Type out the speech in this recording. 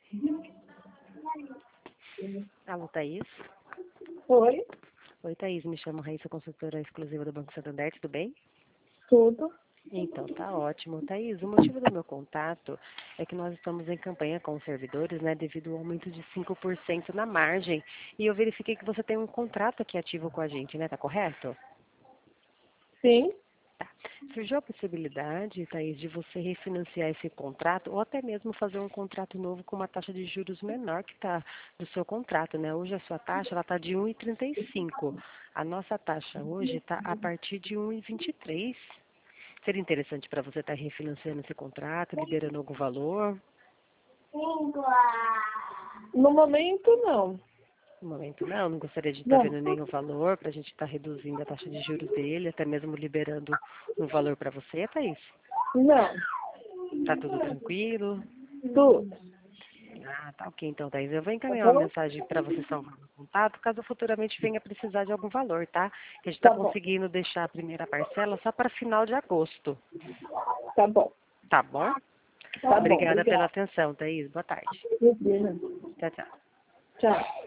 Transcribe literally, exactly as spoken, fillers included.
Alô, Thaís? Oi, Oi, Thaís, me chamo Raíssa, consultora exclusiva do Banco Santander, tudo bem? tudo. Então, tá ótimo. Thaís, o motivo do meu contato é que nós estamos em campanha com os servidores, né, devido ao aumento de cinco por cento na margem. E eu verifiquei que você tem um contrato aqui ativo com a gente, né, tá correto? Sim, Tá. Surgiu a possibilidade, Thaís, de você refinanciar esse contrato ou até mesmo fazer um contrato novo com uma taxa de juros menor que está do seu contrato, né? Hoje a sua taxa ela está de um vírgula trinta e cinco. A nossa taxa hoje está a partir de um vírgula vinte e três. Seria interessante para você estar refinanciando esse contrato, liberando algum valor? no momento não. No momento não, não gostaria de estar Não, vendo nenhum valor para a gente estar reduzindo a taxa de juros dele, até mesmo liberando um valor para você, Thaís? não, Tá tudo tranquilo? tudo. Ah, tá ok então, Thaís. Eu vou Tá encaminhar uma bom? mensagem para você salvar o contato, caso futuramente venha precisar de algum valor, tá? Que a gente está Tá bom, conseguindo deixar a primeira parcela só para final de agosto, tá bom, tá bom? tá bom. Obrigada pela Obrigada. atenção, Thaís. Boa tarde. Imagina. Tchau, tchau. Tchau.